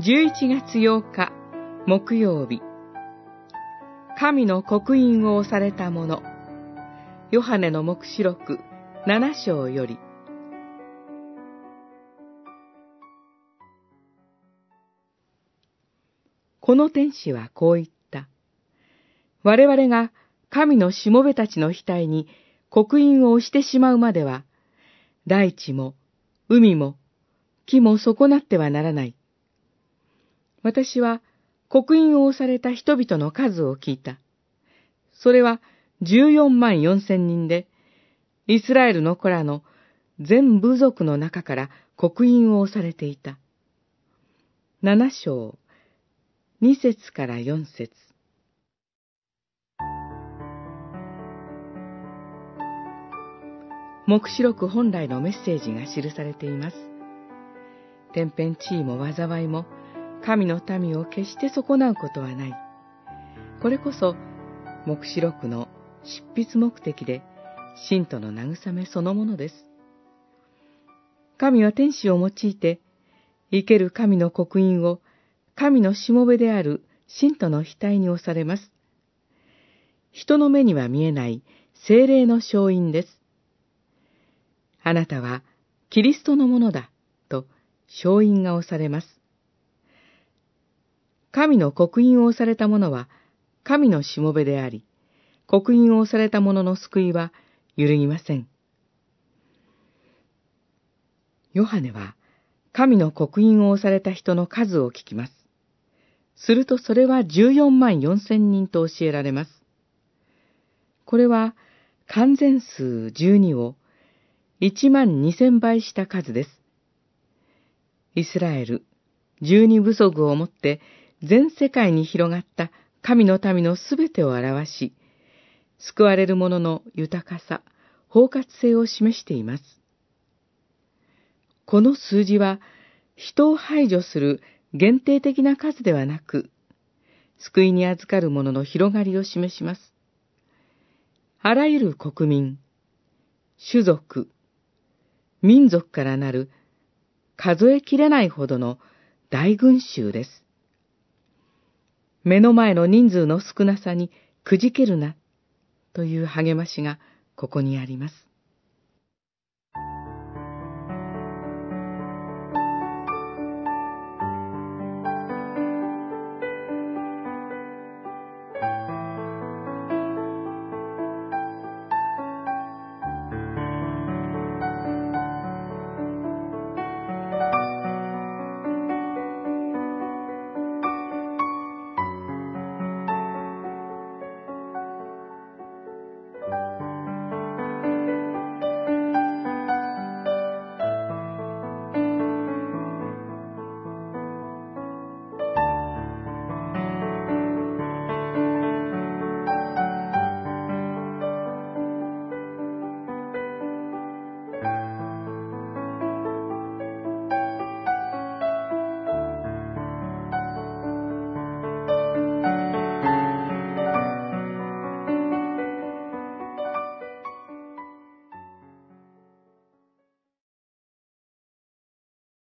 11月8日木曜日、神の刻印を押されたもの、ヨハネの黙示録7章より。この天使はこう言った。我々が神のしもべたちの額に刻印を押してしまうまでは、大地も海も木も損なってはならない。私は刻印を押された人々の数を聞いた。それは14万4千人で、イスラエルの子らの全部族の中から刻印を押されていた。7章、2節から4節。黙示録本来のメッセージが記されています。天変地異も災いも、神の民を決して損なうことはない。これこそ、黙示録の執筆目的で、信徒の慰めそのものです。神は天使を用いて、生ける神の刻印を、神のしもべである信徒の額に押されます。人の目には見えない聖霊の証印です。あなたはキリストのものだ、と証印が押されます。神の刻印を押された者は神のしもべであり、刻印を押された者の救いは揺るぎません。ヨハネは神の刻印を押された人の数を聞きます。するとそれは14万4千人と教えられます。これは完全数12を1万2千倍した数です。イスラエル12部族をもって全世界に広がった神の民のすべてを表し、救われる者の豊かさ、包括性を示しています。この数字は、人を排除する限定的な数ではなく、救いに預かる者の広がりを示します。あらゆる国民、種族、民族からなる数えきれないほどの大群衆です。目の前の人数の少なさにくじけるな、という励ましがここにあります。